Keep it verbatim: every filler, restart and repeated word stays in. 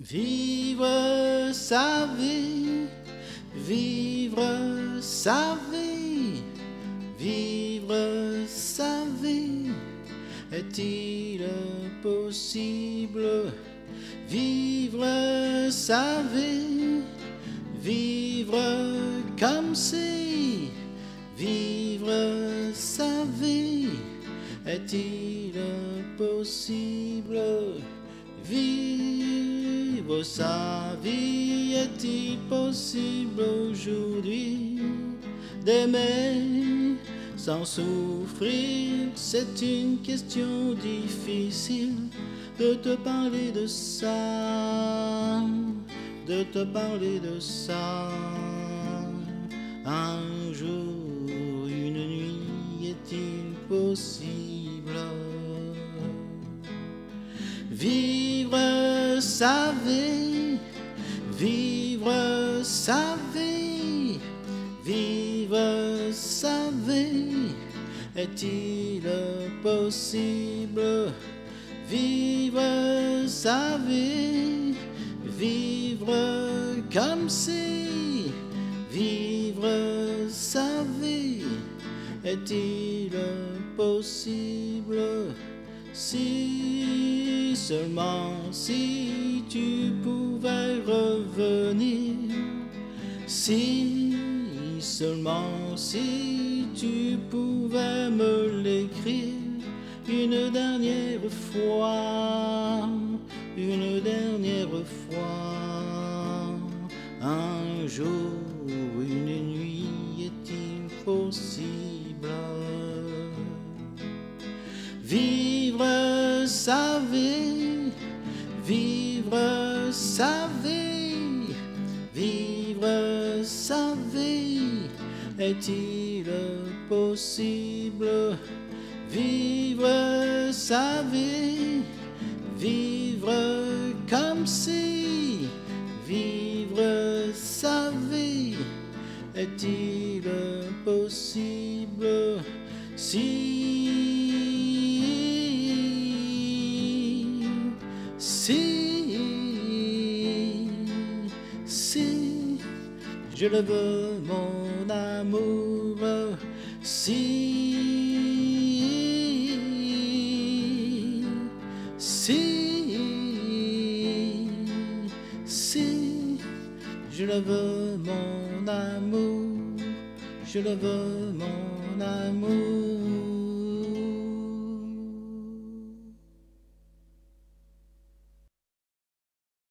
Vivre sa vie, vivre sa vie, vivre sa vie, est-il possible? Vivre sa vie, vivre comme si, vivre sa vie, est-il possible? Vivre sa vie, est-il possible aujourd'hui d'aimer sans souffrir? C'est une question difficile de te parler de ça, de te parler de ça. Un jour, une nuit, est-il possible? Vivre sa vie, vivre sa vie, vivre sa vie, est-il possible? Vivre sa vie, vivre comme si, vivre sa vie, est-il possible? Si seulement si tu pouvais revenir, si seulement si tu pouvais me l'écrire une dernière fois, une dernière fois, un jour, une nuit, est-il possible? Vivre sa vie, vivre sa vie, vivre sa vie, est-il possible? Vivre sa vie, vivre comme si, vivre sa vie, est-il possible? Si, si, si, je le veux mon amour, si, si, si, je le veux mon amour, je le veux mon amour.